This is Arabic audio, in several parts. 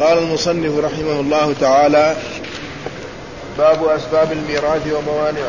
قال المصنف رحمه الله تعالى: باب أسباب الميراث وموانعه.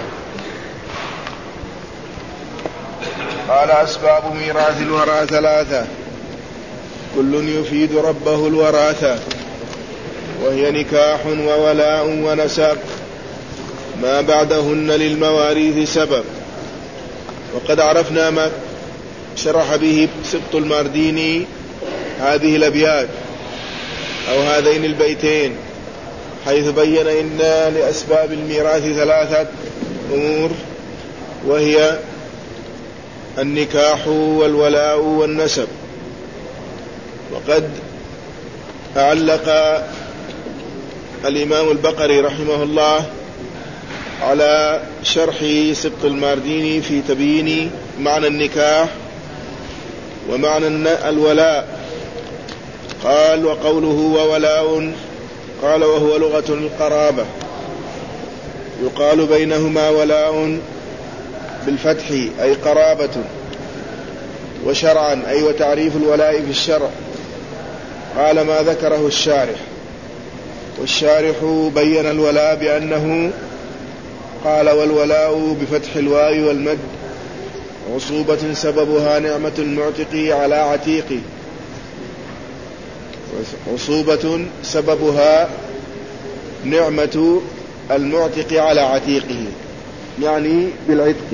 قال: أسباب ميراث الورى ثلاثة، كل يفيد ربه الوراثة، وهي نكاح وولاء ونسب، ما بعدهن للمواريث سبب. وقد عرفنا ما شرح به سبط المارديني هذه الأبيات أو هذين البيتين، حيث بين إن لأسباب الميراث ثلاثة أمور، وهي النكاح والولاء والنسب. وقد أعلق الإمام البقري رحمه الله على شرح سبط المارديني في تبيين معنى النكاح ومعنى الولاء. قال: وقوله وولاء، قال: وهو لغة القرابة، يقال بينهما ولاء بالفتح أي قرابة، وشرعا أي وتعريف الولاء في الشرع. قال: ما ذكره الشارح، والشارح بين الولاء بأنه قال: والولاء بفتح الواو والمد، عصوبة سببها نعمة المعتق على عتيقه، عصوبة سببها نعمة المعتق على عتيقه، يعني بالعتق.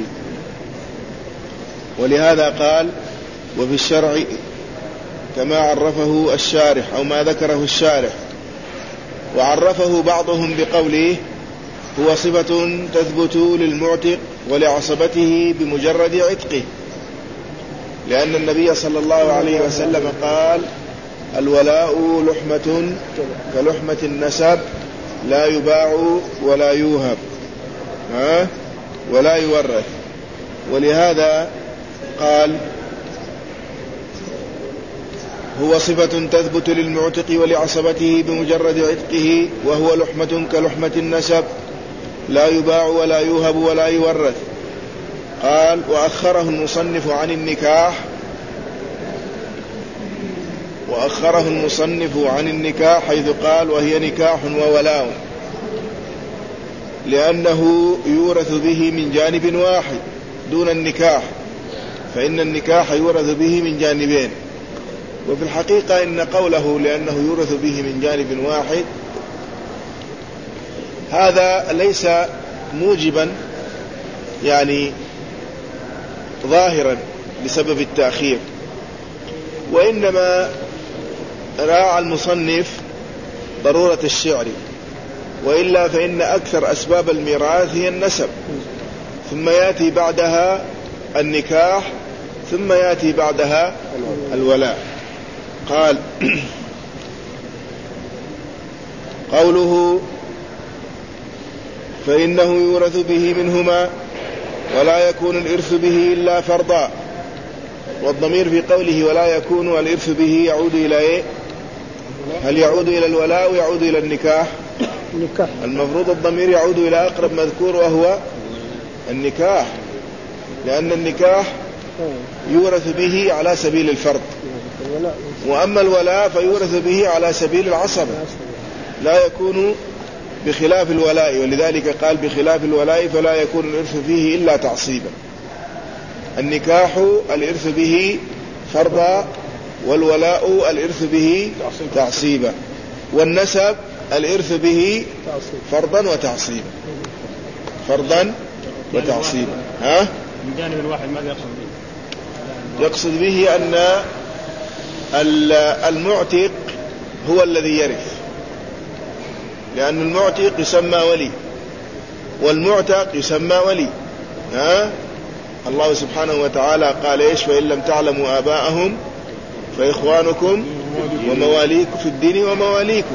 ولهذا قال: وفي الشرع كما عرفه الشارح أو ما ذكره الشارح. وعرفه بعضهم بقوله: هو صفة تثبت للمعتق ولعصبته بمجرد عتقه، لأن النبي صلى الله عليه وسلم قال: الولاء لحمة كلحمة النسب، لا يباع ولا يوهب ولا يورث. ولهذا قال: هو صفة تثبت للمعتق ولعصبته بمجرد عتقه، وهو لحمة كلحمة النسب، لا يباع ولا يوهب ولا يورث. قال: وأخره المصنف عن النكاح حيث قال: وهي نكاح وولاء، لأنه يورث به من جانب واحد دون النكاح، فإن النكاح يورث به من جانبين. وفي الحقيقة إن قوله لأنه يورث به من جانب واحد هذا ليس موجبا يعني ظاهرا لسبب التأخير، وإنما راعى المصنف ضرورة الشعر، وإلا فإن أكثر أسباب الميراث هي النسب، ثم يأتي بعدها النكاح، ثم يأتي بعدها الولاء. قال: قوله: فإنه يورث به منهما ولا يكون الإرث به إلا فرضا. والضمير في قوله ولا يكون الإرث به يعود إلى إيه؟ هل يعود إلى الولاء أو يعود إلى النكاح؟ المفروض الضمير يعود إلى أقرب مذكور وهو النكاح، لأن النكاح يورث به على سبيل الفرض، وأما الولاء فيورث به على سبيل العصبة، لا يكون بخلاف الولاء. ولذلك قال: بخلاف الولاء فلا يكون الإرث فيه إلا تعصيبا. النكاح الإرث به فرضا، والولاء الإرث به تعصيبا، والنسب الإرث به فرضا وتعصيبا. فرضا وتعصيبا. من جانب الواحد ماذا يقصد به؟ يقصد به أن المعتق هو الذي يرث، لأن المعتق يسمى ولي والمعتق يسمى ولي. الله سبحانه وتعالى قال: إيش؟ فإن لم تعلموا آباءهم فإخوانكم ومواليكم في الدين ومواليكم.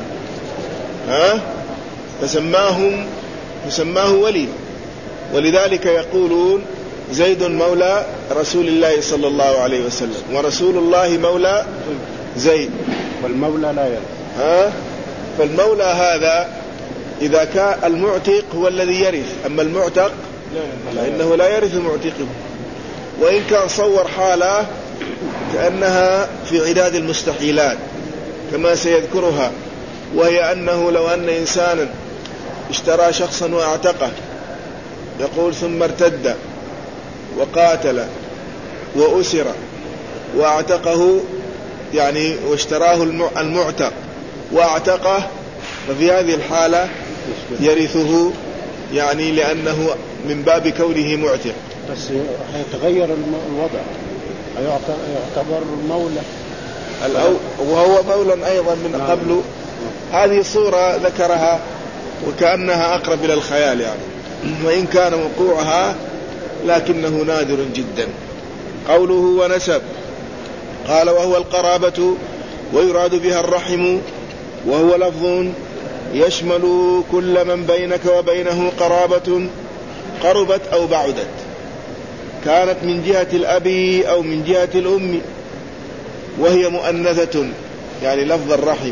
فسماه ولي. ولذلك يقولون: زيد مولى رسول الله صلى الله عليه وسلم، ورسول الله مولى زيد، والمولى لا يرث. فالمولى هذا إذا كان المعتق هو الذي يرث، أما المعتق فإنه لا يرث معتقه. وإن كان صور حالة كأنها في عداد المستحيلات كما سيذكرها وهي أنه لو أن إنسانا اشترى شخصا واعتقه، يقول ثم ارتد وقاتل وأسر واعتقه، يعني واشتراه المعتق واعتقه، ففي هذه الحالة يرثه، يعني لأنه من باب كونه معتق. بس يتغير الوضع، يعتبر مولى وهو مولى أيضا من قبل. هذه صورة ذكرها وكأنها أقرب إلى الخيال يعني، وإن كان وقوعها لكنه نادر جدا. قوله ونسب، قال وهو القرابة ويراد بها الرحم، وهو لفظ يشمل كل من بينك وبينه قرابة قربت أو بعدت، كانت من جهة الأب أو من جهة الأم، وهي مؤنثة يعني لفظ الرحم.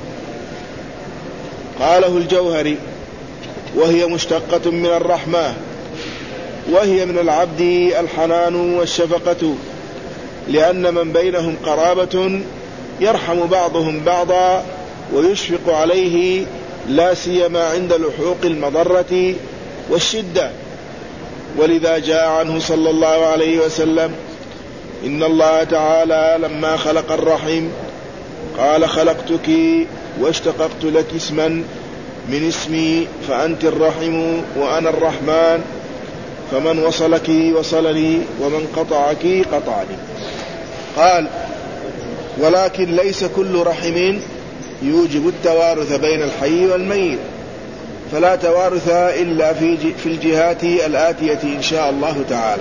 قاله الجوهري وهي مشتقة من الرحمة، وهي من العبد الحنان والشفقة، لأن من بينهم قرابة يرحم بعضهم بعضا ويشفق عليه، لا سيما عند لحوق المضرة والشدة. ولذا جاء عنه صلى الله عليه وسلم إن الله تعالى لما خلق الرحم قال خلقتك واشتققت لك اسما من اسمي فأنت الرحم وأنا الرحمن، فمن وصلك وصلني ومن قطعك قطعني. قال ولكن ليس كل رحم يوجب التوارث بين الحي والميت، فلا توارث إلا في الجهات الآتية إن شاء الله تعالى.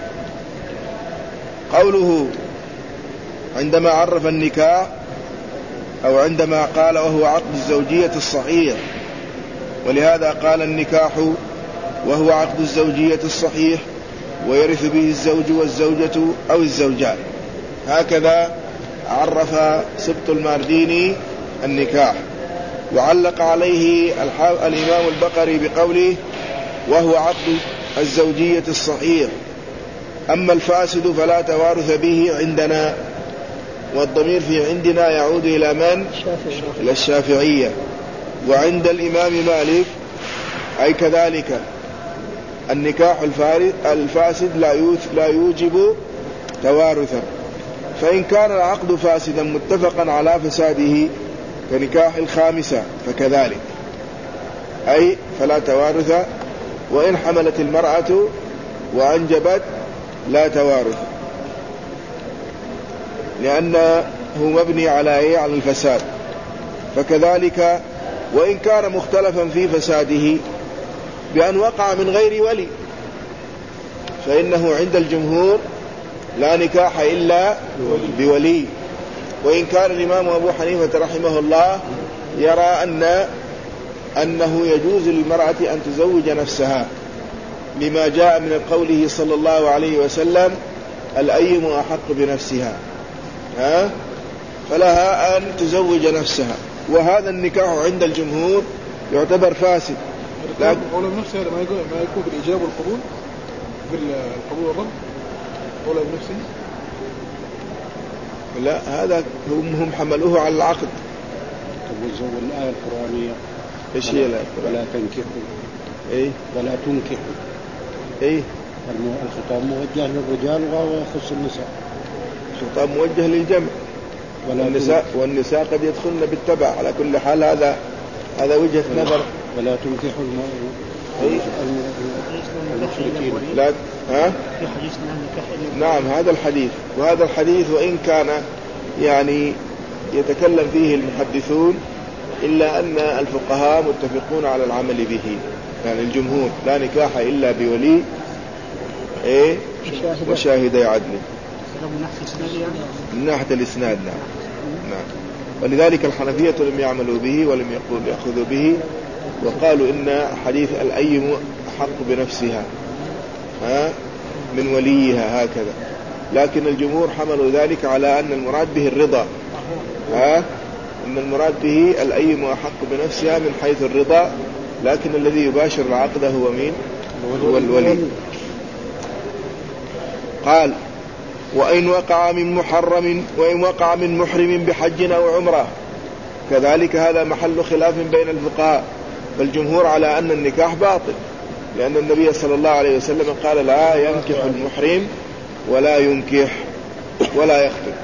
قوله عندما عرف النكاح، أو عندما قال وهو عقد الزوجية الصحيح، ولهذا قال النكاح وهو عقد الزوجية الصحيح ويرث به الزوج والزوجة أو الزوجان. هكذا عرف سبط المارديني النكاح، وعلق عليه الإمام البقري بقوله وهو عقد الزوجية الصحيح. أما الفاسد فلا توارث به عندنا، والضمير في عندنا يعود إلى من؟ إلى الشافعية. وعند الإمام مالك أي كذلك النكاح الفاسد لا يوجب توارثا، فإن كان العقد فاسدا متفقا على فساده كنكاح الخامسة فكذلك، أي فلا توارث، وإن حملت المرأة وأنجبت لا توارث، لأنه مبني على الفساد. فكذلك وإن كان مختلفا في فساده بأن وقع من غير ولي، فإنه عند الجمهور لا نكاح إلا بولي. وإن كان الإمام أبو حنيفة رحمه الله يرى أنه يجوز للمرأة أن تزوج نفسها، لما جاء من قوله صلى الله عليه وسلم الأيم أحق بنفسها، فلها أن تزوج نفسها. وهذا النكاح عند الجمهور يعتبر فاسد. لكن أولى بنفسه هذا ما يكون بالإجابة والقبول، بالقبول والرد أولى بنفسه. لا، هذا هم حملوه على العقد. تبوزوا الآية القرآنية إيش هي الآية؟ ولا تنكحوا ولا تنكحوا. الخطاب موجه للرجال ويخص النساء. الخطاب موجه للجمع، والنساء قد يدخلن بالتبع. على كل حال هذا وجهة نظر. ولا تنكحوا المشركين. لا نعم، هذا الحديث. وهذا الحديث وإن كان يعني يتكلم فيه المحدثون، إلا أن الفقهاء متفقون على العمل به، يعني الجمهور لا نكاح إلا بولي وشاهدي عدل. من ناحية الإسناد نعم. ولذلك الحنفية لم يعملوا به ولم يأخذوا به، وقالوا إن حديث الأيم حق بنفسها من وليها هكذا. لكن الجمهور حملوا ذلك على أن المراد به الرضا، أن المراد به الأيم أحق بنفسها من حيث الرضا، لكن الذي يباشر العقد هو مين؟ هو الولي. قال وإن وقع من محرم بحج أو عمرة، كذلك هذا محل خلاف بين الفقهاء، فالجمهور على أن النكاح باطل، لأن النبي صلى الله عليه وسلم قال لا ينكح المحرم ولا ينكح ولا يخطب.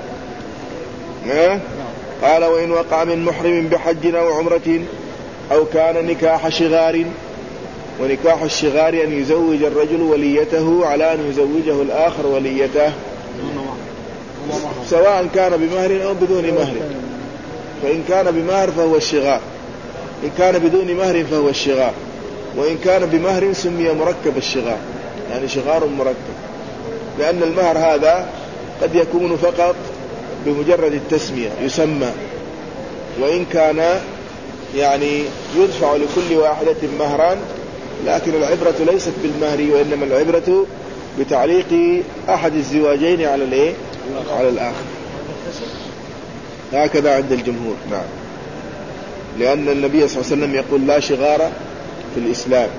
قال وإن وقع من محرم بحج أو عمرة أو كان نكاح شغار، ونكاح الشغار أن يزوج الرجل وليته على أن يزوجه الآخر وليته سواء كان بمهر أو بدون مهر، فإن كان بمهر فهو الشغار، إن كان بدون مهر فهو الشغار، وإن كان بمهر سمي مركب الشغار، يعني شغار مركب، لأن المهر هذا قد يكون فقط بمجرد التسمية يسمى، وإن كان يعني يدفع لكل واحدة مهرا، لكن العبرة ليست بالمهر، وإنما العبرة بتعليق أحد الزواجين على الآخر. هكذا عند الجمهور. نعم، لأن النبي صلى الله عليه وسلم يقول لا شغار في الإسلام،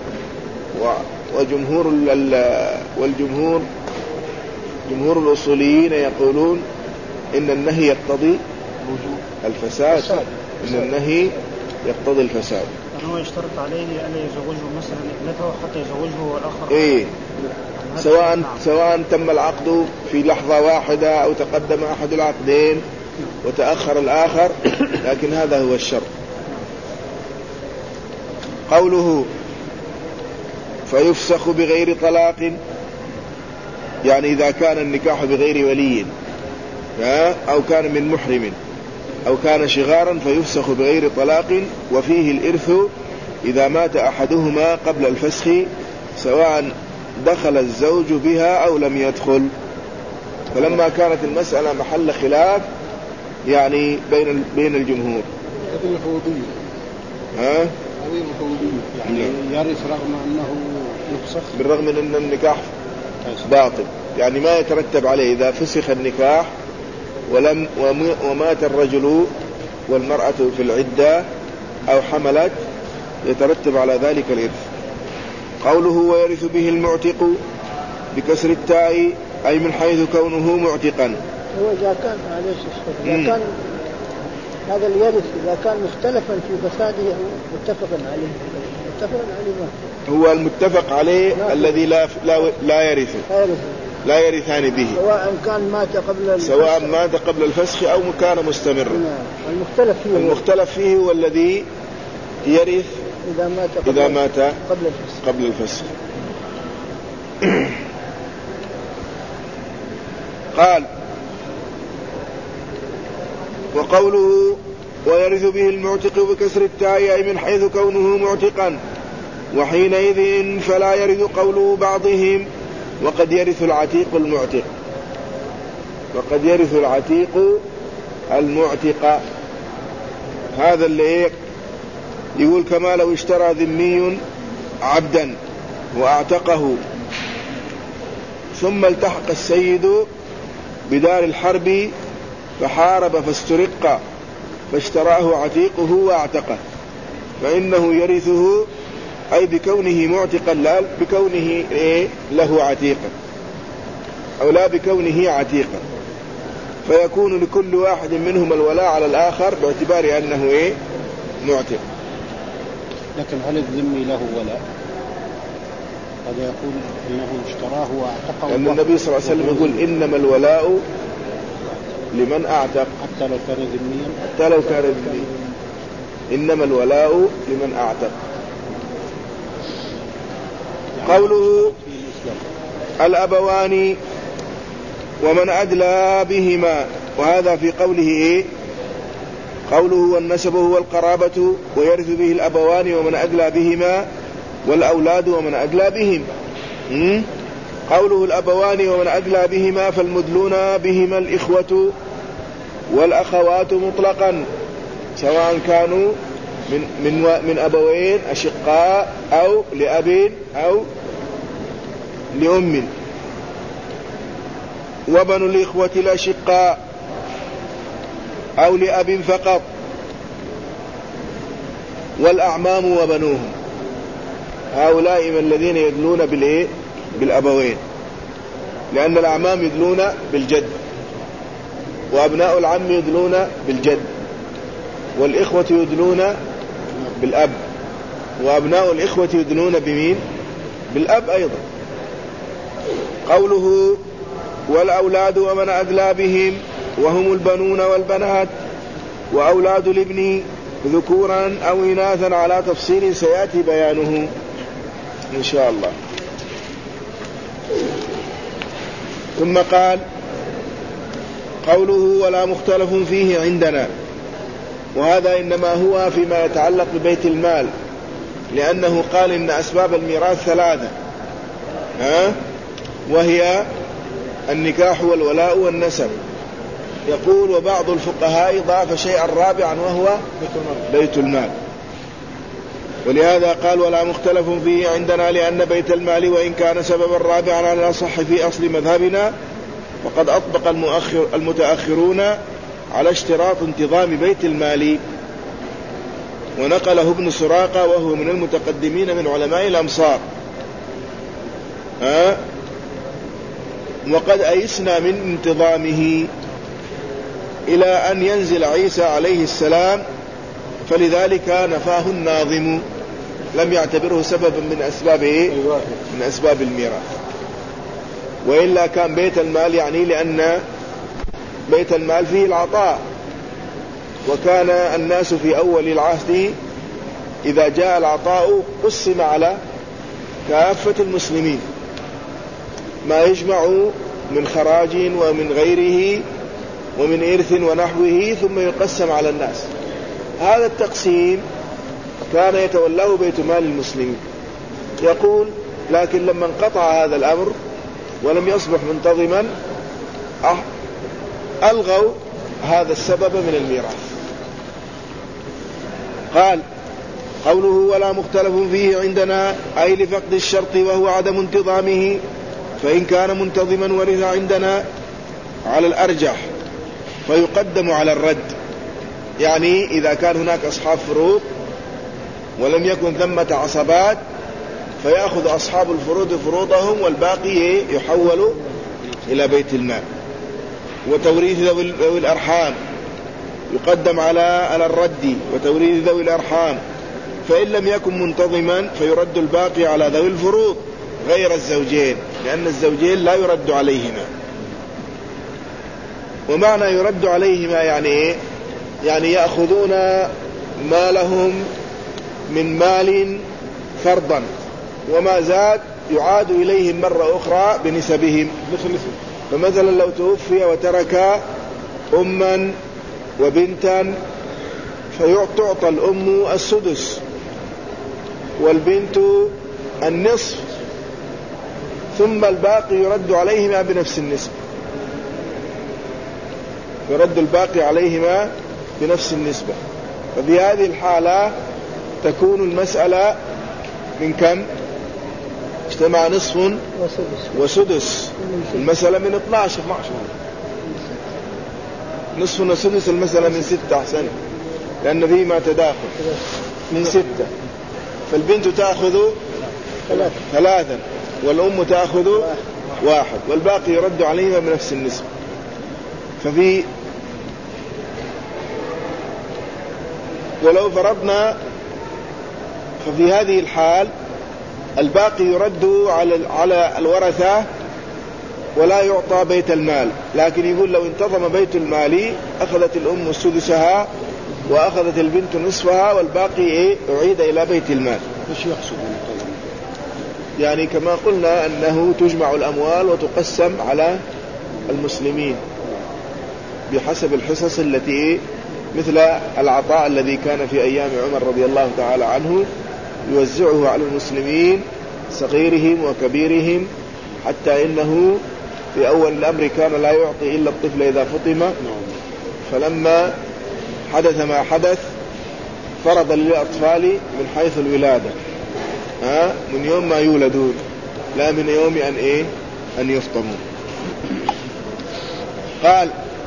جمهور الأصوليين يقولون إن النهي يقتضي الفساد، إن النهي يقتضي الفساد. هو يشترط عليه أن يزوجه مثلا ابنته حتى يزوجه الآخر، سواء تم العقد في لحظة واحدة أو تقدم أحد العقدين وتأخر الآخر، لكن هذا هو الشرط. قوله فيفسخ بغير طلاق، يعني إذا كان النكاح بغير ولي أو كان من محرم أو كان شغارا فيفسخ بغير طلاق، وفيه الإرث إذا مات أحدهما قبل الفسخ سواء دخل الزوج بها أو لم يدخل. فلما كانت المسألة محل خلاف يعني بين الجمهور، هذه المفوضية يعني يرث رغم أنه يفسخ، بالرغم من أن النكاح باطل، يعني ما يترتب عليه إذا فسخ النكاح ومات الرجل والمرأة في العدة أو حملت، يترتب على ذلك الإرث. قوله ويرث به المعتق بكسر التاء أي من حيث كونه معتقا. هو إذا كان إذا كان هذا اليرث إذا كان مختلفا في فساده متفقا عليه هو المتفق عليه الذي لا يرثان به، سواء مات قبل الفسخ أو كان مستمرا. المختلف فيه هو الذي يرث إذا مات قبل الفسخ. قال وقوله ويرث به المعتق بكسر التاء أي من حيث كونه معتقا، وحينئذ فلا يرث قوله بعضهم وقد يرث العتيق المعتق، وقد يرث العتيق المعتق. هذا اللي يقول كما لو اشترى ذمي عبدا وأعتقه ثم التحق السيد بدار الحرب فحارب فاسترق فاشتراه عتيقه واعتقه، فإنه يرثه أي بكونه معتقا لا بكونه له عتيقا، أو لا بكونه عتيقا، فيكون لكل واحد منهم الولاء على الآخر باعتبار أنه معتق. لكن هل الذمي له ولاء؟ هذا يقول إنه اشتراه واعتقه، لأن النبي صلى الله عليه وسلم يقول إنما الولاء لمن أعتق، حتى لو كان ذميا، إنما الولاء لمن أعتق. قوله الأبوان ومن أدلى بهما، وهذا في قوله قوله والنسب هو القرابة ويرث به الأبوان ومن أدلى بهما والأولاد ومن أدلى بهم. قوله الأبوان ومن أدلى بهما فالمدلون بهما الإخوة والأخوات مطلقا، سواء كانوا من أبوين أشقاء أو لأب أو لأم، وبنو الإخوة الأشقاء أو لأب فقط، والأعمام وبنوهم، هؤلاء من الذين يدلون بالأبوين، لأن الأعمام يدلون بالجد، وأبناء العم يدلون بالجد، والإخوة يدلون بالأب، وأبناء الإخوة يدلون بمين؟ بالأب أيضا. قوله والأولاد ومن أدلى بهم وهم البنون والبنات وأولاد الابن ذكورا أو إناثا على تفصيل سيأتي بيانه إن شاء الله. ثم قال قوله ولا مختلف فيه عندنا، وهذا إنما هو فيما يتعلق ببيت المال، لأنه قال إن أسباب الميراث 3 وهي النكاح والولاء والنسب. يقول وبعض الفقهاء ضاف شيئا رابعا وهو بيت المال، ولهذا قال ولا مختلف فيه عندنا، لأن بيت المال وإن كان سببا رابعا على الأصح في أصل مذهبنا فقد أطبق المتأخرون على اشتراط انتظام بيت المال، ونقله ابن سراقة وهو من المتقدمين من علماء الأمصار. وقد أيسنا من انتظامه إلى أن ينزل عيسى عليه السلام، فلذلك نفاه الناظم، لم يعتبره سببا من أسباب الميراث. وإلا كان بيت المال يعني، لأن بيت المال فيه العطاء، وكان الناس في أول العهد إذا جاء العطاء قسم على كافة المسلمين ما يجمع من خراج ومن غيره ومن إرث ونحوه، ثم يقسم على الناس. هذا التقسيم كان يتولاه بيت مال المسلمين. يقول لكن لما انقطع هذا الأمر ولم يصبح منتظما ألغوا هذا السبب من الميراث. قال قوله ولا مختلف فيه عندنا أي لفقد الشرط وهو عدم انتظامه، فإن كان منتظما ورث عندنا على الأرجح فيقدم على الرد. يعني إذا كان هناك أصحاب فروض ولم يكن ثمة عصبات فيأخذ أصحاب الفروض فروضهم والباقي يحول إلى بيت المال. وتوريث ذوي الأرحام يقدم على الرد، وتوريث ذوي الأرحام فإن لم يكن منتظما فيرد الباقي على ذوي الفروض غير الزوجين، لأن الزوجين لا يرد عليهما. ومعنى يرد عليهما يعني إيه؟ يعني يأخذون مالهم من مال فرضا، وما زاد يعاد إليهم مرة أخرى بنسبهم. فمثلا لو توفي وترك أما وبنتا فتعطى الأم السدس والبنت النصف، ثم الباقي يرد عليهما بنفس النسبة، يرد الباقي عليهما بنفس النسبة. ففي هذه الحالة تكون المسألة من كم؟ اجتمع نصف وسدس، المسألة من 12 نصف وسدس، المسألة من 6 أحسن، لأن فيه ما تداخل من 6. فالبنت تأخذ 3 والأم تأخذ 1 والباقي يرد عليهما بنفس النسبة. ولو فرضنا ففي هذه الحال الباقي يرد على الورثة ولا يعطى بيت المال. لكن يقول لو انتظم بيت المال أخذت الأم سدسها وأخذت البنت نصفها والباقي أعيد إلى بيت المال. ايش يقصد؟ يعني كما قلنا أنه تجمع الأموال وتقسم على المسلمين بحسب الحصص التي مثل العطاء الذي كان في أيام عمر رضي الله تعالى عنه يوزعه على المسلمين صغيرهم وكبيرهم، حتى إنه في أول الأمر كان لا يعطي إلا الطفل إذا فطم، فلما حدث ما حدث فرض للأطفال من حيث الولادة، من يوم ما يولدون لا من يوم أن يفطموا. قال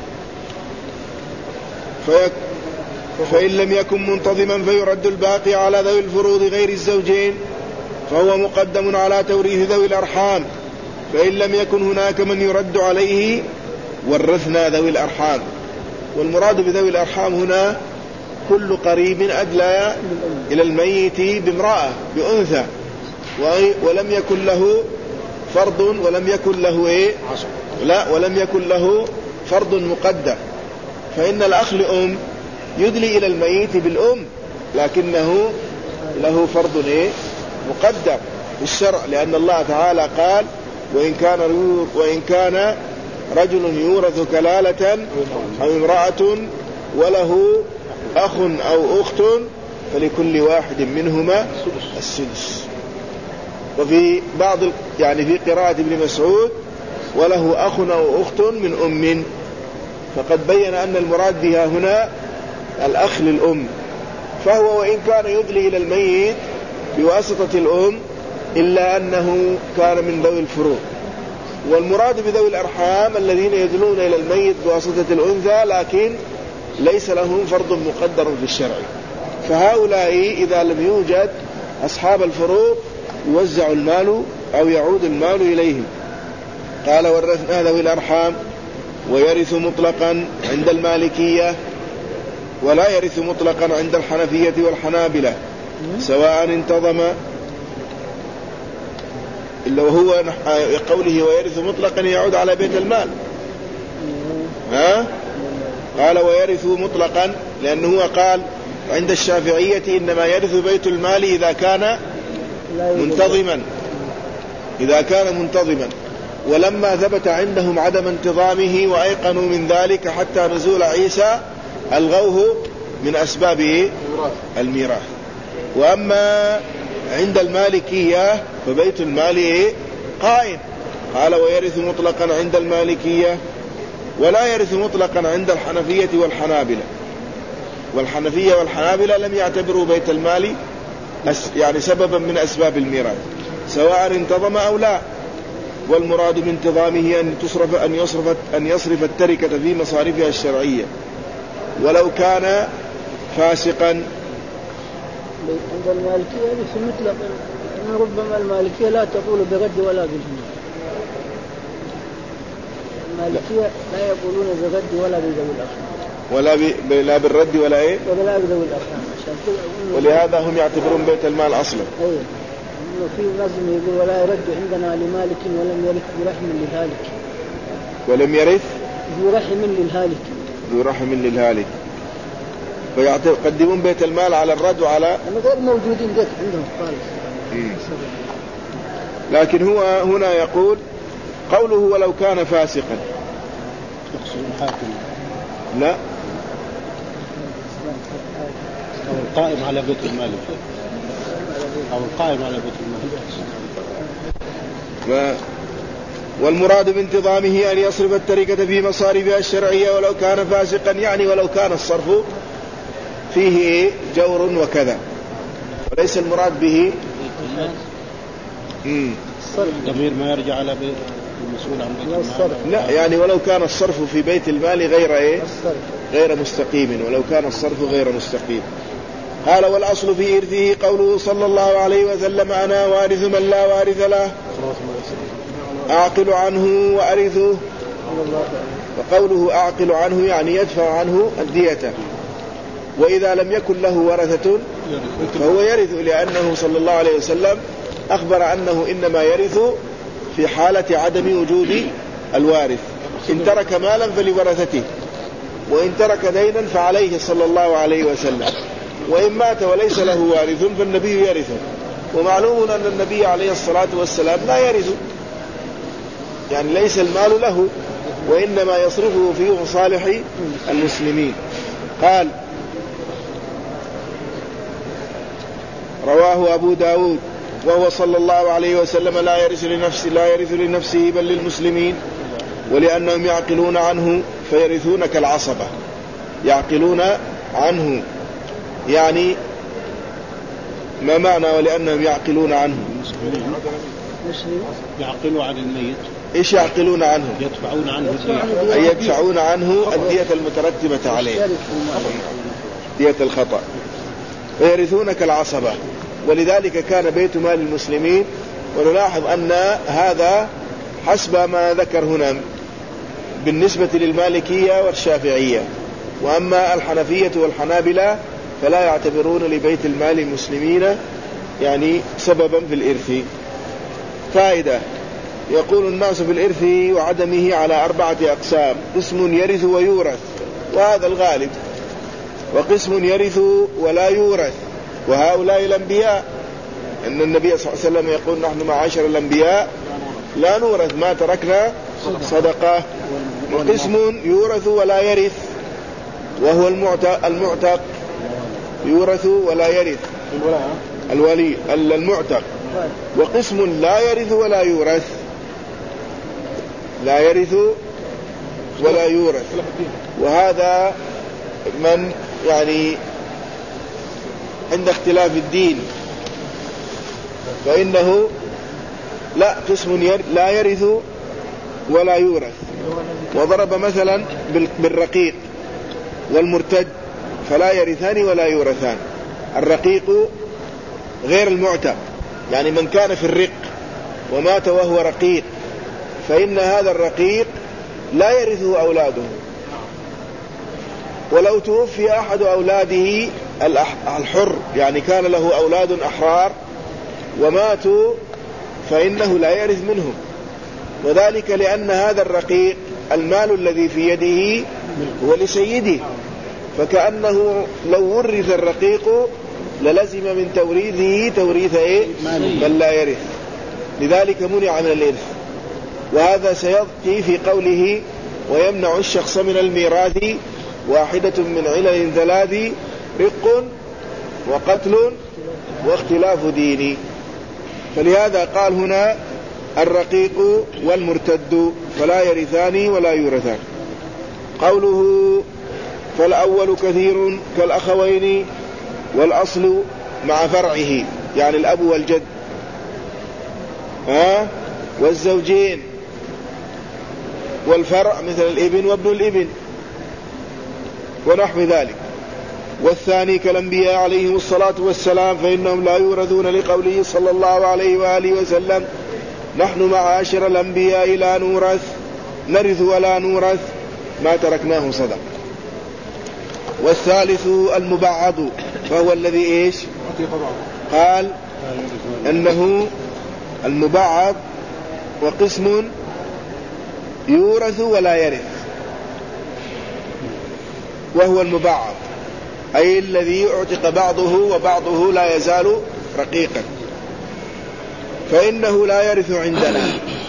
فإن لم يكن منتظما فيرد الباقي على ذوي الفروض غير الزوجين، فهو مقدم على توريث ذوي الأرحام. فإن لم يكن هناك من يرد عليه ورثنا ذوي الأرحام. والمراد بذوي الأرحام هنا كل قريب أدلى إلى الميت بامرأة بأنثى ولم يكن له فرض ولم يكن له ولم يكن له فرض مقدر، فإن الأخ لأم يدلي إلى الميت بالأم لكنه له فرض مقدر في الشرع، لأن الله تعالى قال وإن كان رجل يورث كلالة أو امرأة وله أخ أو أخت فلكل واحد منهما السدس. وفي بعض في قراءة ابن مسعود وله أخ أو أخت من أم، فقد بين أن المراد بها هنا الأخ للأم، فهو وإن كان يدلي إلى الميت بواسطة الأم إلا أنه كان من ذوي الفروض، والمراد بذوي الأرحام الذين يدلون إلى الميت بواسطة الأنثى لكن ليس لهم فرض مقدر في الشرع، فهؤلاء إذا لم يوجد أصحاب الفروض يوزع المال أو يعود المال إليهم. قال ورثنا ذوي الأرحام ويرث مطلقا عند المالكية ولا يرث مطلقا عند الحنفية والحنابلة سواء انتظم، إلا وهو قوله ويرث مطلقا يعود على بيت المال. قال ويرث مطلقا لأنه قال عند الشافعية إنما يرث بيت المال إذا كان منتظما، ولما ثبت عندهم عدم انتظامه وأيقنوا من ذلك حتى نزول عيسى ألغوه من أسباب الميراث. وأما عند المالكية فبيت المال قائم. قال ويرث مطلقا عند المالكية ولا يرث مطلقا عند الحنفية والحنابلة لم يعتبروا بيت المال سببا من أسباب الميراث سواء انتظم أو لا، والمراد بانتظامه أن يصرف التركة في مصارفها الشرعية ولو كان فاسقا. عند المالكية في مطلق ربما المالكية لا تقول برد ولا بالجنة، المالكية لا يقولون برد ولا بذوي الأرحام لا بالرد ولا ولا بذوي الأرحام، ولهذا هم يعتبرون بيت المال أصلا. إنه في نظم يقول ولا يرد عندنا لمالك ولم يرث ذو رحم للهالك فيقدمون بيت المال على الرد وعلى غير موجودين ذلك عندهم خالص. لكن هو هنا يقول قوله ولو كان فاسقا يقصد الحاكم لا أو القائم على بيت المال والمراد بانتظامه أن يصرف التركة في مصارفها الشرعية ولو كان فاسقا، ولو كان الصرف فيه جور وكذا، وليس المراد به ضمير ما يرجع على المسؤول عن بيت المال. لا ولو كان الصرف في بيت المال غير مستقيم، ولو كان الصرف غير مستقيم. قال والأصل في إرثه قوله صلى الله عليه وسلم أنا وارث من لا وارث له أعقل عنه وأرثه، وقوله أعقل عنه يدفع عنه الدية، وإذا لم يكن له ورثة فهو يرث، لأنه صلى الله عليه وسلم أخبر أنه إنما يرث في حالة عدم وجود الوارث، إن ترك مالا فلورثته، وإن ترك دينا فعليه صلى الله عليه وسلم، وإن مات وليس له وارث فالنبي يرثه. ومعلوم أن النبي عليه الصلاة والسلام لا يرث، ليس المال له، وإنما يصرفه في مصالح المسلمين. قال رواه أبو داود وهو صلى الله عليه وسلم لا يرث لنفسه بل للمسلمين، ولأنهم يعقلون عنه فيرثون كالعصبة. يعقلون عنه ما معنى ولأنهم يعقلون عنه؟ يعقلوا عن الميت. إيش يعقلون عنه؟ يدفعون عنه أي يدفعون عنه الدية المترتبة عليه، دية الخطأ، ويرثون كالعصبة. ولذلك كان بيت مال المسلمين. ونلاحظ أن هذا حسب ما ذكر هنا بالنسبة للمالكية والشافعية، وأما الحنفية والحنابلة فلا يعتبرون لبيت المال المسلمين يعني سببا في الإرث. فائدة: يقول الناس في الإرث وعدمه على 4 أقسام: قسم يرث ويورث، وهذا الغالب، وقسم يرث ولا يورث، وهؤلاء الأنبياء، أن النبي صلى الله عليه وسلم يقول: نحن معاشر الأنبياء لا نورث ما تركنا صدقة. وقسم يورث ولا يرث، وهو المعتق، يورث ولا يرث، الولي المعتق. وقسم لا يرث ولا يورث، لا يرث ولا يورث، وهذا من يعني عند اختلاف الدين، فإنه لا، قسم لا يرث ولا يورث. وضرب مثلا بالرقيق والمرتد، فلا يرثان ولا يورثان. الرقيق غير المعتق، يعني من كان في الرق ومات وهو رقيق، فإن هذا الرقيق لا يرثه أولاده، ولو توفي أحد أولاده الحر، يعني كان له أولاد أحرار وماتوا، فإنه لا يرث منهم، وذلك لأن هذا الرقيق المال الذي في يده هو لسيده، فكأنه لو ورث الرقيق للزم من توريثه توريث من لا يرث، لذلك منع من الإرث. وهذا سيأتي في قوله: ويمنع الشخص من الميراث 1 من علل 3: رق وقتل واختلاف ديني. فلهذا قال هنا الرقيق والمرتد فلا يرثان ولا يورثان. قوله: فالأول كثير كالأخوين والأصل مع فرعه، يعني الأب والجد، والزوجين، والفرع مثل الابن وابن الابن ونحو ذلك. والثاني كالأنبياء عليهم الصلاة والسلام، فإنهم لا يورثون، لقوله صلى الله عليه وآله وسلم: نحن معاشر الأنبياء لا نرث ولا نورث ما تركناه صدق. والثالث المبعض، فهو الذي إيش؟ قال أنه المبعض وقسم يورث ولا يرث، وهو المبعض أي الذي اعتق بعضه وبعضه لا يزال رقيقا، فإنه لا يرث عندنا،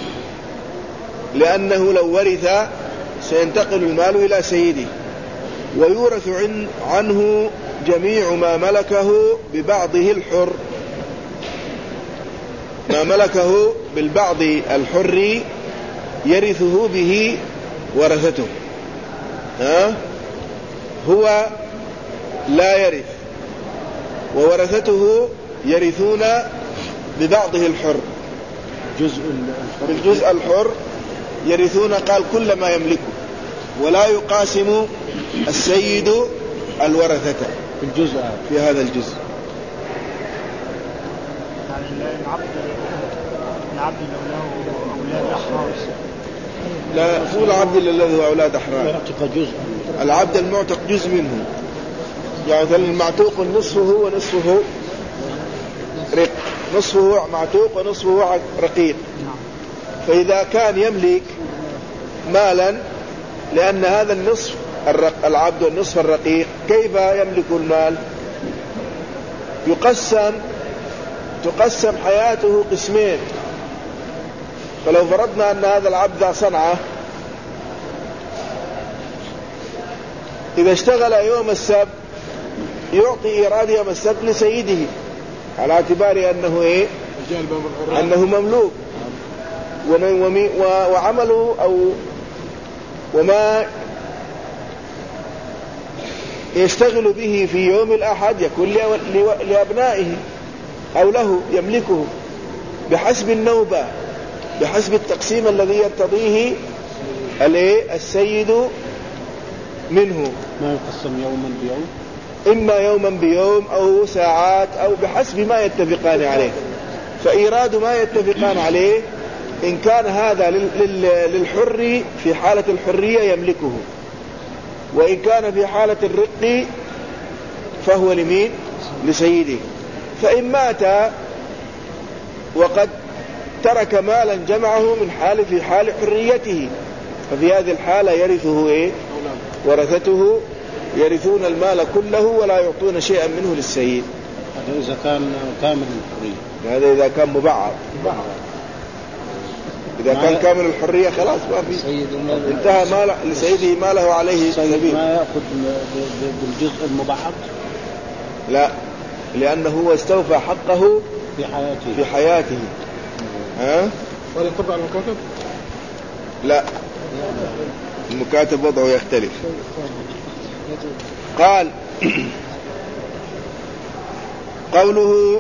لأنه لو ورث سينتقل المال إلى سيده، ويورث عنه جميع ما ملكه ببعضه الحر، ما ملكه بالبعض الحر يرثه به ورثته، هو لا يرث، وورثته يرثون ببعضه الحر، بالجزء الحر يرثون، قال كل ما يملكه، ولا يقاسم السيد الورثة في هذا الجزء. العبد له أولاد أحرار، لا مو العبد له أولاد أحرار، العبد المعتق جزء منه، يعني مثلا المعتوق نصفه ونصفه رق، نصفه معتوق ونصفه رقيق. فإذا كان يملك مالا، لأن هذا النصف العبد والنصف الرقيق، كيف يملك المال؟ تقسم حياته قسمين. فلو فرضنا أن هذا العبد ذا صنعة، إذا اشتغل يوم السبت يعطي إيراد يوم السبت لسيده، على اعتبار أنه أنه مملوك، وعمله أو وما يشتغل به في يوم الأحد يكون لأبنائه أو له يملكه بحسب النوبة، بحسب التقسيم الذي يرتضيه السيد منه، ما يقسم يوما بيوم، إما يوما بيوم أو ساعات أو بحسب ما يتفقان عليه. فإيراد ما يتفقان عليه إن كان هذا للحر في حالة الحرية يملكه، وإن كان في حالة الرق فهو لمين؟ لسيده. فإن مات وقد ترك مالا جمعه من حال في حال حريته، ففي هذه الحالة يرثه إيه؟ ورثته يرثون المال كله ولا يعطون شيئا منه للسيد. هذا إذا كان كامل الحرية. هذا إذا كان مبعض. إذا كان كامل الحرية خلاص ما في، انتهى مال لسيده ما له عليه سبيل. ما يأخذ بالجزء المبعض؟ لا، لأنه هو استوفى حقه في حياته. ها؟ ولا ينطبق على المكاتب؟ لا، المكاتب وضعه يختلف. قال قوله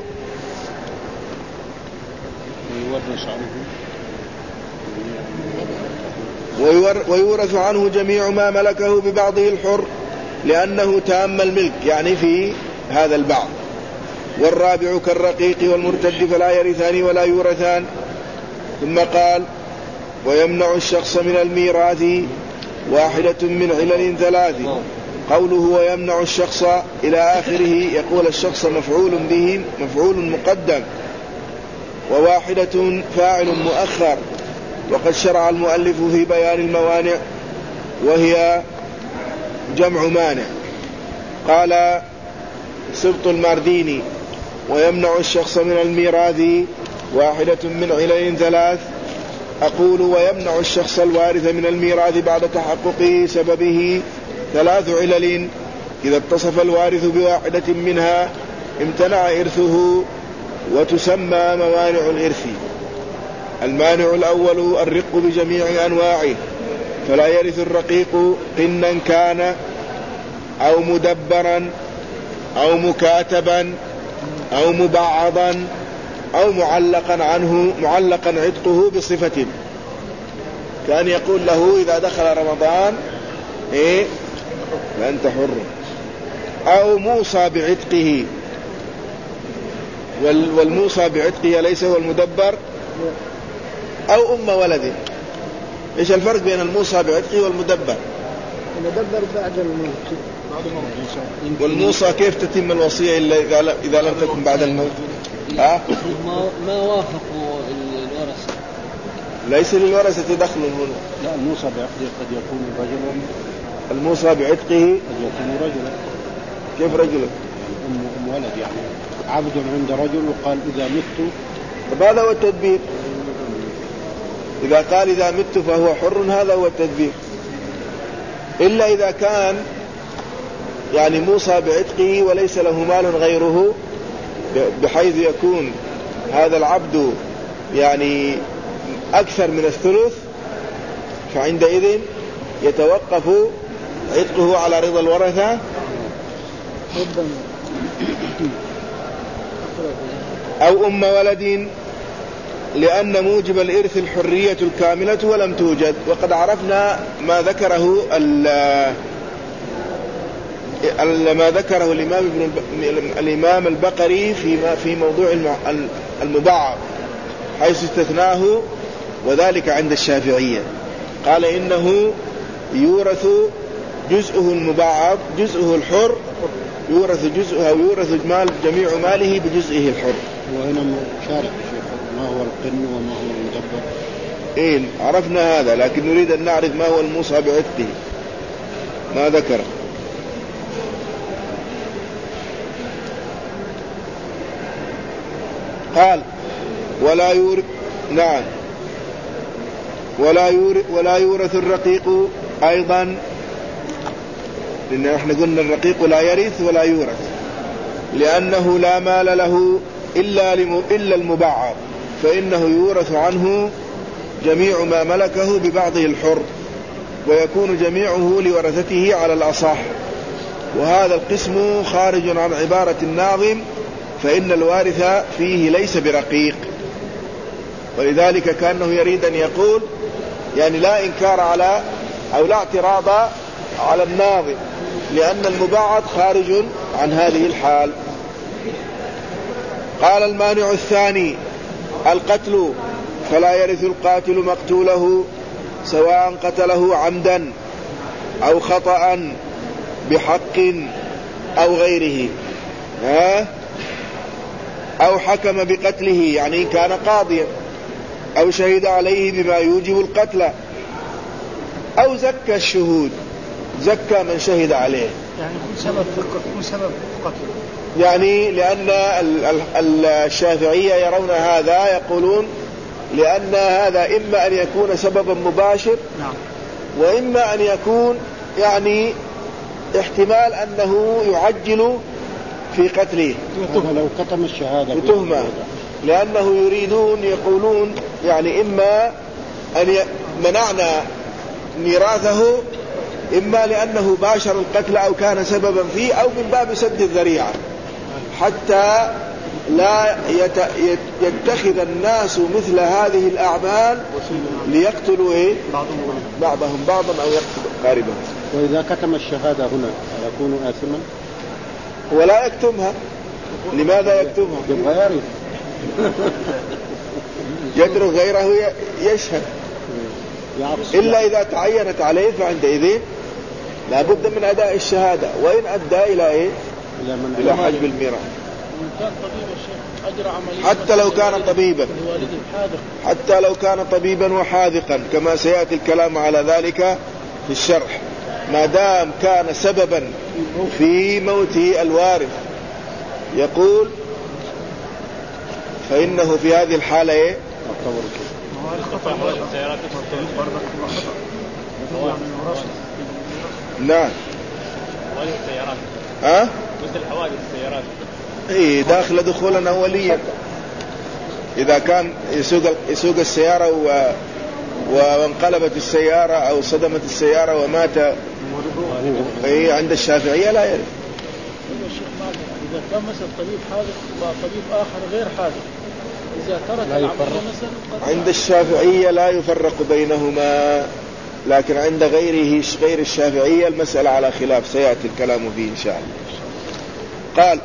ويورث عنه جميع ما ملكه ببعضه الحر لأنه تام الملك، يعني في هذا البعض. والرابع كالرقيق والمرتد فلا يرثان ولا يورثان. ثم قال ويمنع الشخص من الميراث واحدة من علل ثلاث. قوله ويمنع الشخص إلى آخره يقول الشخص مفعول به مفعول مقدم، وواحدة فاعل مؤخر. وقد شرع المؤلف في بيان الموانع وهي جمع مانع. قال سبط المارديني ويمنع الشخص من الميراث واحدة من علل ثلاث. أقول ويمنع الشخص الوارث من الميراث بعد تحقق سببه ثلاث علل إذا اتصف الوارث بواحدة منها امتنع إرثه وتسمى موانع الإرث. المانع الأول الرق بجميع أنواعه، فلا يرث الرقيق قنا كان أو مدبرا أو مكاتبا أو مبعضا أو معلقا عتقه بصفة، كان يقول له إذا دخل رمضان إيه فأنت حر، أو موصى بعتقه. والموصى بعتقه ليس هو المدبر، أو أم ولد. إيش الفرق بين الموصى بعتقه والمدبر؟ المدبر بعد الموت. والموصى كيف تتم الوصية إذا لم تكن بعد الموت؟ ما وافقوا الورثة. ليس للورثة دخل هنا. لا، الموصى بعتقه قد يكون رجلا. الموصى بعتقه قد يكون رجلا. كيف رجلا؟ أم ولد، يعني عبد عند رجل وقال إذا مت. طب هذا هو التدبير. إذا قال إذا مت فهو حر هذا هو التدبير. إلا إذا كان يعني موصى بعتقه وليس له مال غيره بحيث يكون هذا العبد يعني أكثر من الثلث، فعندئذ يتوقف عتقه على رضا الورثة. أو أم ولد، لأن موجب الإرث الحرية الكاملة ولم توجد. وقد عرفنا ما ذكره الإمام البقري في موضوع المبعض، حيث استثناه، وذلك عند الشافعية. قال إنه يورث جزءه المبعض، جزءه الحر يورث جزءه، أو يورث جميع ماله بجزئه الحر. وهنا شارح ما هو القن وما هو المدبر. إيه عرفنا هذا، لكن نريد أن نعرف ما هو الموصى بعتقه، ما ذكر. قال ولا يورث الرقيق أيضا، لأن احنا قلنا الرقيق لا يرث ولا يورث، لأنه لا مال له إلا المبعض، فإنه يورث عنه جميع ما ملكه ببعضه الحر، ويكون جميعه لورثته على الأصح. وهذا القسم خارج عن عبارة الناظم، فإن الوارث فيه ليس برقيق. ولذلك كأنه يريد أن يقول يعني لا إنكار على أو لا اعتراض على الناظم، لأن المبعض خارج عن هذه الحال. قال المانع الثاني القتل، فلا يرث القاتل مقتوله سواء قتله عمدا أو خطأ بحق أو غيره، أو حكم بقتله يعني كان قاضيا، أو شهد عليه بما يوجب القتل، أو زكى الشهود، زكى من شهد عليه، يعني يكون سبب قتل. يعني لأن الشافعية يرون هذا، يقولون لأن هذا إما أن يكون سببا مباشر، نعم، وإما أن يكون يعني احتمال أنه يعجل في قتله لو كتم الشهادة بتهمة، لأنه يريدون يقولون يعني إما أن منعنا ميراثه، إما لأنه باشر القتل أو كان سببا فيه، أو من باب سد الذريعة حتى لا يتخذ الناس مثل هذه الأعمال ليقتلوا بعضهم بعضا أو يقتلوا قاربهم. وإذا كتم الشهادة هنا يكون آثما؟ ولا يكتمها. لماذا يكتمها؟ يترك غيره يشهد، إلا إذا تعينت عليه فعندئذ لا بد من أداء الشهادة، وإن أدى إلى إلى حجب الميراث. حتى لو كان طبيبا، حتى لو كان طبيبا وحاذقا، كما سيأتي الكلام على ذلك في الشرح، ما دام كان سببا في موته الوارث، يقول فإنه في هذه الحالة نعم. مثل حوادث السيارات داخل دخولا أوليا، إذا كان يسوق السيارة وانقلبت السيارة أو صدمت السيارة ومات، عند الشافعية لا يرث. إذا كان مثل طبيب حاذق وطبيب آخر غير حاذق، إذا ترك العملية مثلا، عند الشافعية لا يفرق بينهما، لكن عند غير الشافعية المسألة على خلاف، سيأتي الكلام فيه إن شاء الله. قال: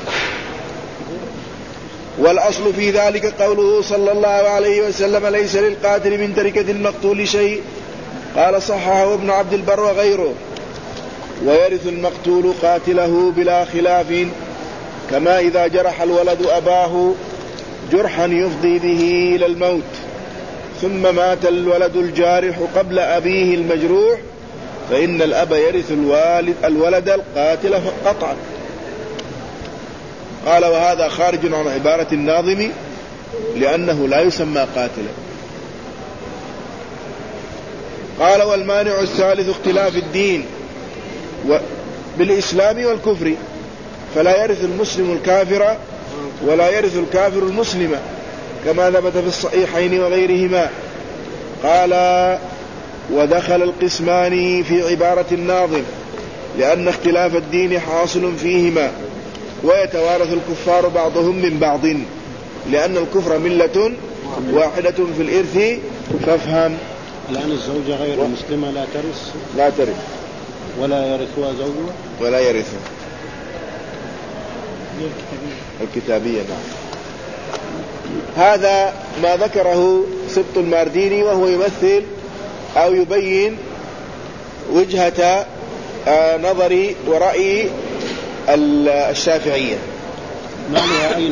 والأصل في ذلك قوله صلى الله عليه وسلم: ليس للقاتل من تركة المقتول شيء. قال: صححه ابن عبد البر وغيره. ويرث المقتول قاتله بلا خلاف، كما إذا جرح الولد أباه جرحا يفضي به إلى الموت، ثم مات الولد الجارح قبل أبيه المجروح، فإن الأب يرث الولد القاتل قطعا. قال: وهذا خارج عن عبارة الناظم، لأنه لا يسمى قاتلا. قال: والمانع الثالث اختلاف الدين بالإسلام والكفر، فلا يرث المسلم الكافر ولا يرث الكافر المسلم، كما ثبت في الصحيحين وغيرهما. قال: ودخل القسمان في عبارة الناظم، لأن اختلاف الدين حاصل فيهما، ويتوارث الكفار بعضهم من بعض، لأن الكفر ملة واحدة في الإرث، فافهم. الآن الزوجة غير مسلمة لا ترث ولا يرثها زوجها ولا يرثها الكتابية. نعم. هذا ما ذكره سبط المارديني، وهو يمثل أو يبين وجهة نظري ورأي الشافعية. مالها أين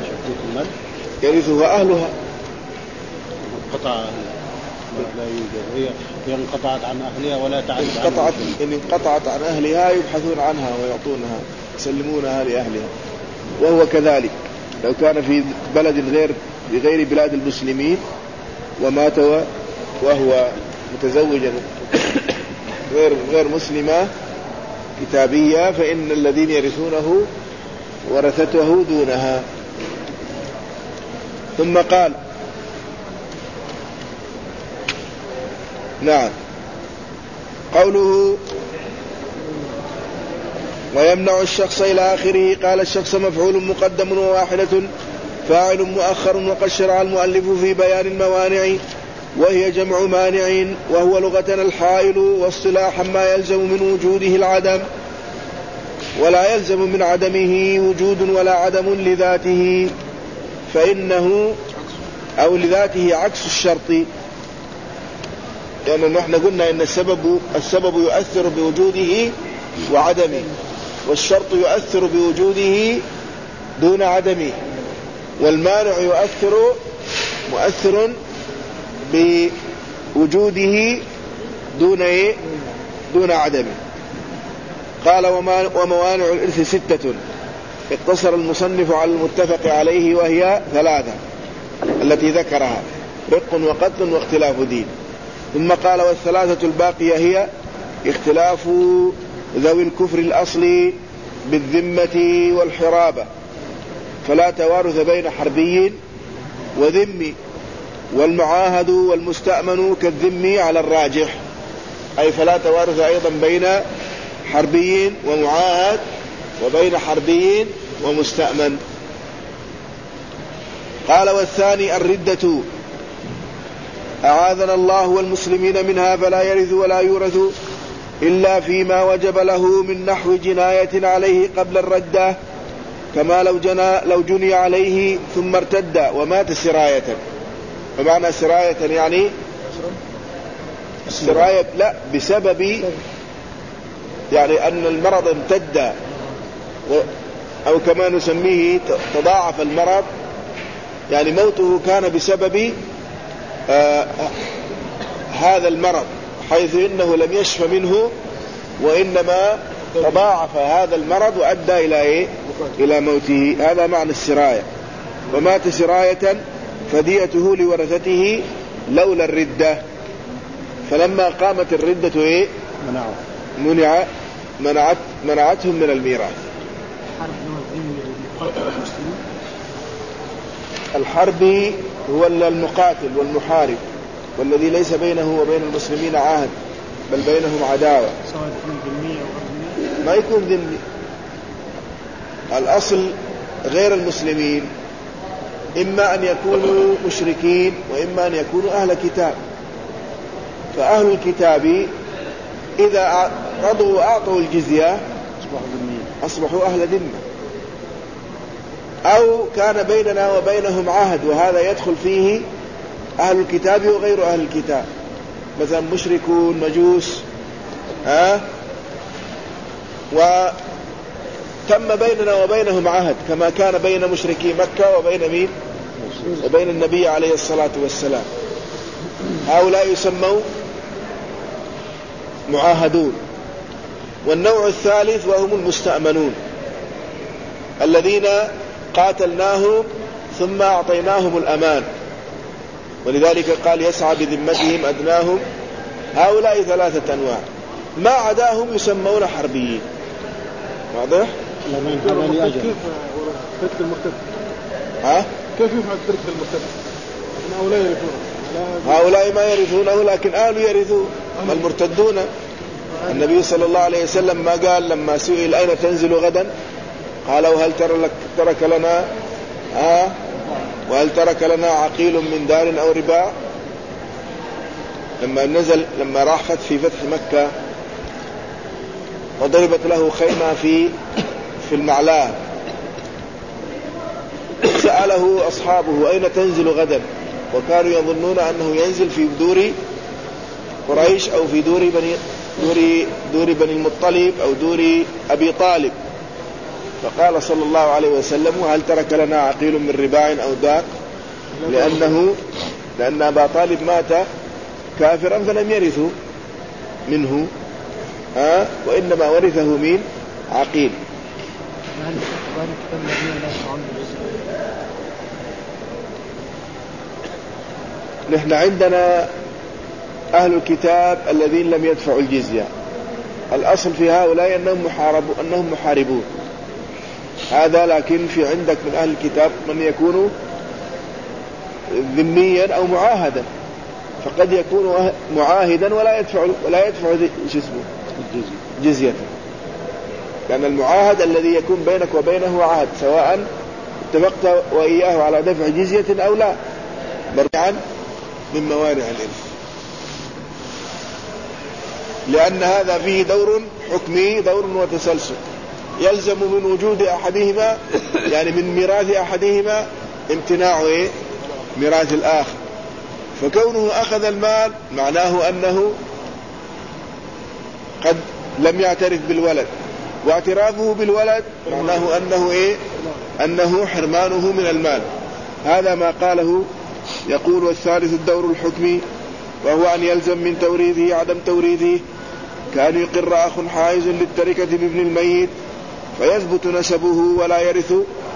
يرثها أهلها. قطع لا يوجد، هي انقطعت عن أهلها ولا تعرف إن انقطعت عن أهلها يبحثون عنها ويعطونها، يسلمونها لأهلها. وهو كذلك لو كان في بلد بغير بلاد المسلمين ومات وهو متزوجا غير مسلمة كتابية، فإن الذين يرثونه ورثته دونها. ثم قال: نعم. قوله: ويمنع الشخص إلى آخره. قال: الشخص مفعول مقدم وواحدة فاعل مؤخر، وقد شرع المؤلف في بيان الموانع، وهي جمع مانع، وهو لغة الحائل، واصطلاحا ما يلزم من وجوده العدم، ولا يلزم من عدمه وجود ولا عدم لذاته، فإنه أو لذاته عكس الشرط. يعني نحن قلنا إن السبب يؤثر بوجوده وعدمه، والشرط يؤثر بوجوده دون عدمه، والمانع مؤثر بوجوده دون عدمه. قال وموانع الإرث 6 اقتصر المصنف على المتفق عليه، وهي 3 التي ذكرها: رق وقتل واختلاف دين. ثم قال والثلاثة الباقية هي اختلاف ذوي الكفر الأصلي بالذمة والحرابة، فلا توارث بين حربي وذمي، والمعاهد والمستأمن كالذمي على الراجح، أي فلا توارث أيضا بين حربي ومعاهد وبين حربي ومستأمن. قال والثاني الردة، أعاذنا الله والمسلمين منها، فلا يرث ولا يورث إلا فيما وجب له من نحو جناية عليه قبل الردة، كما لو جني عليه ثم ارتد ومات سراية. ومعنى سراية يعني السراية لا بسبب، يعني أن المرض امتد، أو كما نسميه تضاعف المرض، يعني موته كان بسبب هذا المرض، حيث إنه لم يشف منه، وإنما تضاعف هذا المرض وأدى إلى موته. هذا معنى السراية. ومات سراية فديته لورثته لولا الردة، فلما قامت الردة منعتهم من الميراث. الحرب هو المقاتل والمحارب، والذي ليس بينه وبين المسلمين عهد، بل بينهم عداوة، سواء يكون ذمي أو غير ما يكون ذمي. الأصل غير المسلمين إما أن يكونوا مشركين وإما أن يكونوا أهل كتاب. فأهل الكتاب إذا رضوا وأعطوا الجزية أصبحوا أهل ذمة، أو كان بيننا وبينهم عهد، وهذا يدخل فيه أهل الكتاب وغير أهل الكتاب، مثلا مشركون مجوس، وتم بيننا وبينهم عهد، كما كان بين مشركي مكة وبين النبي عليه الصلاة والسلام. هؤلاء يسموا معاهدون. والنوع الثالث وهم المستأمنون، الذين قاتلناهم ثم أعطيناهم الأمان، ولذلك قال يسعى بذمتهم أدناهم. هؤلاء 3 أنواع، ما عداهم يسمون حربيين. واضح؟ كيف يفعل ترك المرتد؟ هؤلاء ما يرثونه، لكن أهل يرثون المرتدون. النبي صلى الله عليه وسلم ما قال لما سئل أين تنزل غدا، قال وهل ترك لنا عقيل من دار أو رباع. لما راح في فتح مكة وضربت له خيمة في المعلاه، سأله أصحابه أين تنزل غدا، وكانوا يظنون أنه ينزل في دور قريش أو في دور بني المطلب أو دور أبي طالب. فقال صلى الله عليه وسلم وهل ترك لنا عقيل من رباع أو داق، لأن أبا طالب مات كافرا فلم يرثوا منه، وإنما ورثه من عقيل. نحن عندنا أهل الكتاب الذين لم يدفعوا الجزية، الأصل في هؤلاء أنهم محاربون. هذا لكن في عندك من أهل الكتاب من يكون ذميا أو معاهدا، فقد يكون معاهدا ولا يدفع جزية، لأن المعاهد الذي يكون بينك وبينه عهد، سواء اتفقت وإياه على دفع جزية أو لا، مرجعا من موانع الإرث، لأن هذا فيه دور حكمي، دور وتسلسل، يلزم من وجود أحدهما، يعني من ميراث أحدهما امتناع ميراث الآخر. فكونه أخذ المال معناه أنه قد لم يعترف بالولد، واعترافه بالولد معناه أنه إيه؟ أنه حرمانه من المال. هذا ما قاله. يقول: والثالث الدور الحكمي، وهو أن يلزم من توريثه عدم توريثه، كأن يقر أخ حائز للتركة بابن الميت فيثبت نسبه ولا يرث،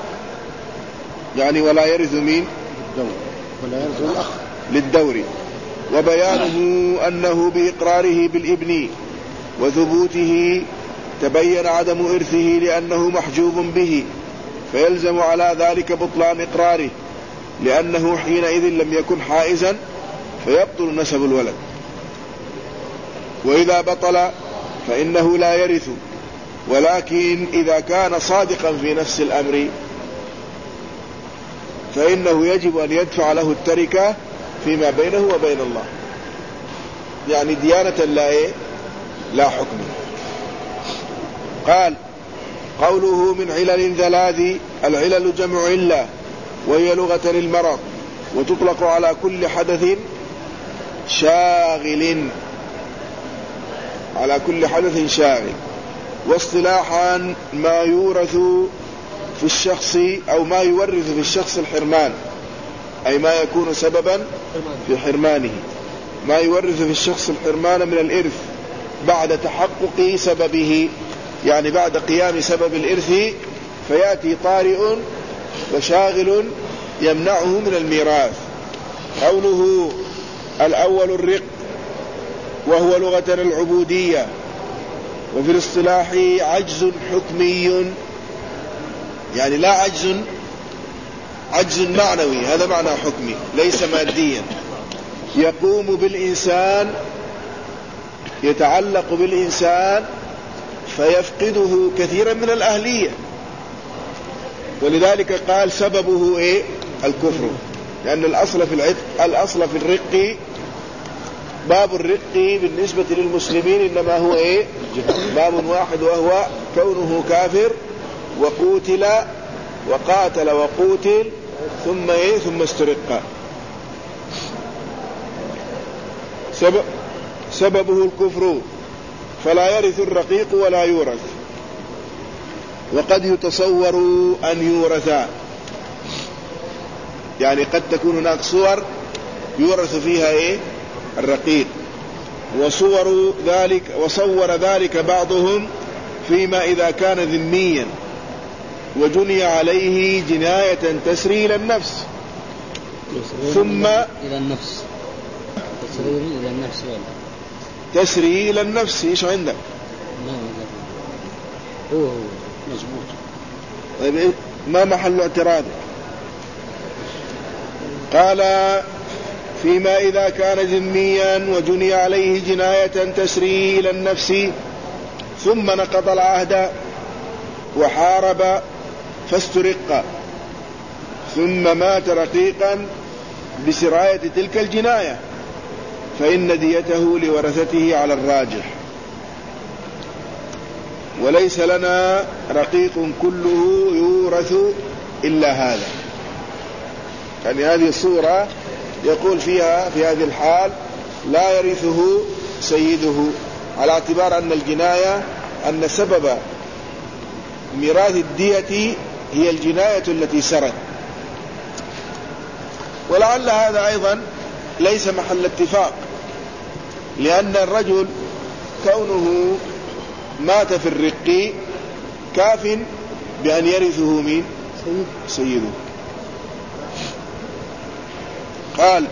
يعني ولا يرث مين؟ ولا يرث الأخ للدور، وبيانه أنه بإقراره بالابن وثبوته تبين عدم إرثه لأنه محجوب به، فيلزم على ذلك بطلان إقراره، لأنه حينئذ لم يكن حائزا فيبطل نسب الولد. وإذا بطل فإنه لا يرث، ولكن إذا كان صادقا في نفس الأمر فإنه يجب أن يدفع له التركة فيما بينه وبين الله، يعني ديانة لا حكم. قال: قوله من علل ثلاث، العلل جمع علة، وهي لغة المرض، وتطلق على كل حدث شاغل، على كل حدث شاغل. واصطلاحا ما يورث في الشخص أو ما يورث في الشخص الحرمان، أي ما يكون سببا في حرمانه، ما يورث في الشخص الحرمان من الإرث بعد تحقق سببه، يعني بعد قيام سبب الإرث فيأتي طارئ وشاغل يمنعه من الميراث. قوله: الأول الرق، وهو لغة العبودية، وفي الاصطلاح عجز حكمي، يعني لا عجز معنوي، هذا معنى حكمي ليس ماديا، يقوم بالإنسان، يتعلق بالإنسان فيفقده كثيرا من الأهلية، ولذلك قال سببه إيه؟ الكفر، لأن الأصل في الرق، باب الرق بالنسبة للمسلمين إنما هو إيه؟ باب واحد، وهو كونه كافر وقوتل وقاتل وقوتل ثم إيه؟ ثم استرق. سببه الكفر، فلا يرث الرقيق ولا يورث. وقد يتصور أن يورث، يعني قد تكون هناك صور يورث فيها إيه؟ الرقيق. وصور ذلك بعضهم فيما إذا كان ذميا وجني عليه جناية تسري إلى النفس ثم إلى النفس، تسري إلى النفس. إيش عندك؟ هو مزبوط. طيب ما محل اعتراض؟ قال: فيما إذا كان ذميا وجني عليه جناية تسري إلى النفس ثم نقض العهد وحارب فاسترق ثم مات رقيقا بسراية تلك الجناية، فإن ديته لورثته على الراجح. وليس لنا رقيق كله يورث إلا هذا. يعني هذه الصورة يقول فيها في هذه الحال لا يرثه سيده، على اعتبار أن الجناية، أن سبب ميراث الدية هي الجناية التي سرت. ولعل هذا أيضا ليس محل اتفاق، لأن الرجل كونه مات في الرق كاف بأن يرثه مين؟ سيده. قال: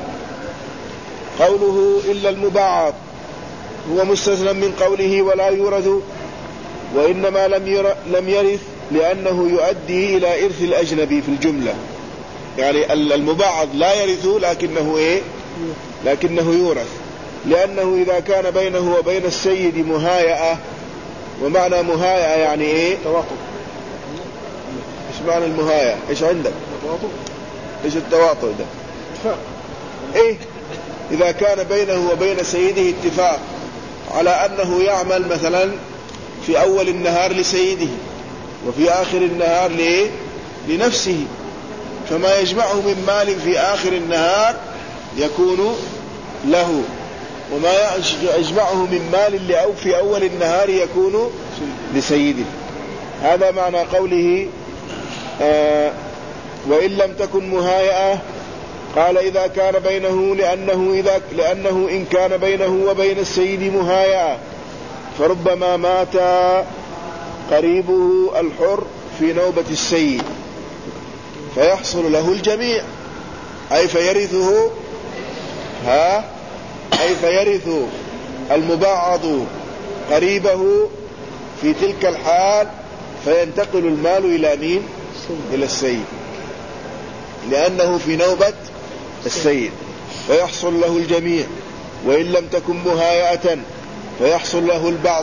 قوله إلا المباعض هو مستثنى من قوله ولا يورث، وإنما لم يرث لأنه يؤدي إلى إرث الأجنبي في الجملة. يعني المباعض لا يرث لكنه إيه؟ لكنه يورث، لأنه إذا كان بينه وبين السيد مهايئة، ومعنى مهايئة يعني إيه؟ تواطؤ. إيش معنى المهايئة؟ إيش عندك؟ تواطؤ. إيش التواطؤ ده؟ اتفاق. إيه؟ إذا كان بينه وبين سيده اتفاق على أنه يعمل مثلا في أول النهار لسيده وفي آخر النهار لنفسه، فما يجمعه من مال في آخر النهار يكون له، وما يجمعه من مال في أول النهار يكون لسيده. هذا معنى قوله وإن لم تكن مهايئة. قال إذا كان بينه لأنه إن كان بينه وبين السيد مهايئة فربما مات قريبه الحر في نوبة السيد فيحصل له الجميع، أي فيرث المبعض قريبه في تلك الحال، فينتقل المال إلى مين؟ إلى السيد، لأنه في نوبة السيد فيحصل له الجميع. وإن لم تكن مهايئة فيحصل له البعض،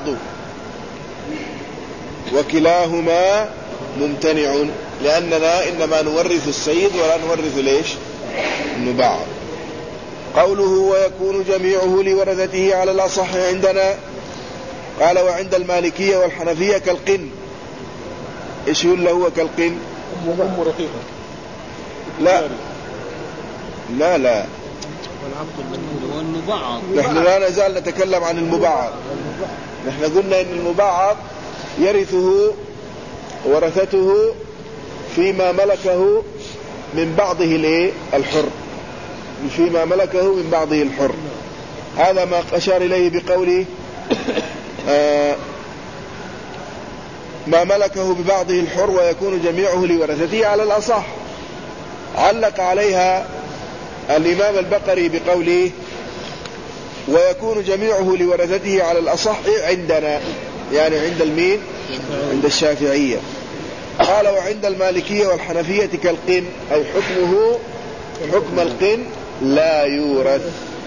وكلاهما ممتنع، لأننا إنما نورث السيد ولا نورث ليش؟ المبعض. قوله ويكون جميعه لورثته على الأصح عندنا. قال وعند المالكية والحنفية كالقن. إيش يقول هو كالقن؟ أم رقيقة. لا والمبعض نحن لا نزال نتكلم عن المبعض. نحن قلنا إن المبعض يرثه ورثته فيما ملكه من بعضه الحر، فيما ملكه من بعضه الحر. هذا ما أشار إليه بقوله ما ملكه ببعضه الحر ويكون جميعه لورثته على الأصح. علق عليها الإمام البقري بقوله ويكون جميعه لورثته على الأصح عندنا، يعني عند المين؟ عند الشافعية. قال وعند المالكية والحنفية كالقن، أي حكمه حكم القن لا يورث.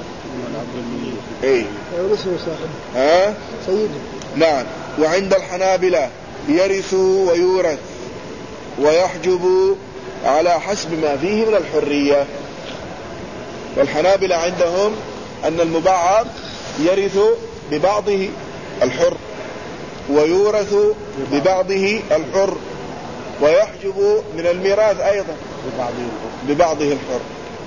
ايه يورثه صاحبه سيده. نعم. وعند الحنابلة يرث ويورث ويحجب على حسب ما فيه من الحرية. والحنابلة عندهم أن المبعض يرث ببعضه الحر ويورث ببعضه الحر ويحجب من الميراث أيضا ببعضه الحر.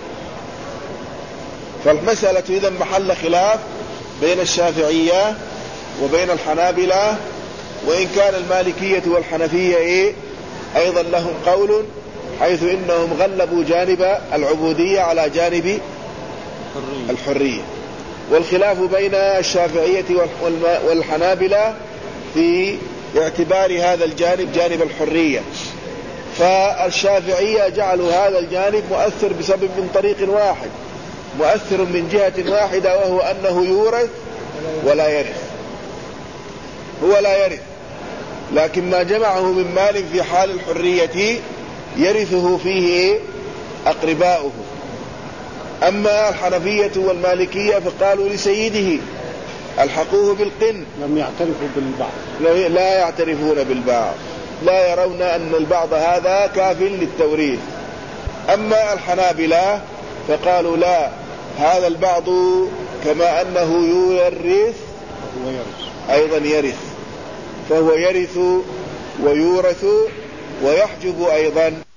فالمسألة إذن محل خلاف بين الشافعية وبين الحنابلة، وإن كان المالكية والحنفية أيضا لهم قول، حيث إنهم غلبوا جانب العبودية على جانب الحرية. والخلاف بين الشافعية والحنابلة في اعتبار هذا الجانب جانب الحرية. فالشافعية جعلوا هذا الجانب مؤثر بسبب من طريق واحد، مؤثر من جهة واحدة، وهو أنه يورث ولا يرث. هو لا يرث، لكن ما جمعه من مال في حال الحرية يرثه فيه أقرباؤه. أما الحنفية والمالكية فقالوا لسيده الحقوه بالقن، لم يعترفوا بالبعض، لا يعترفون بالبعض، لا يرون أن البعض هذا كاف للتوريث. أما الحنابلة فقالوا لا، هذا البعض كما أنه يورث أيضا يرث، فهو يرث ويورث ويحجب أيضا.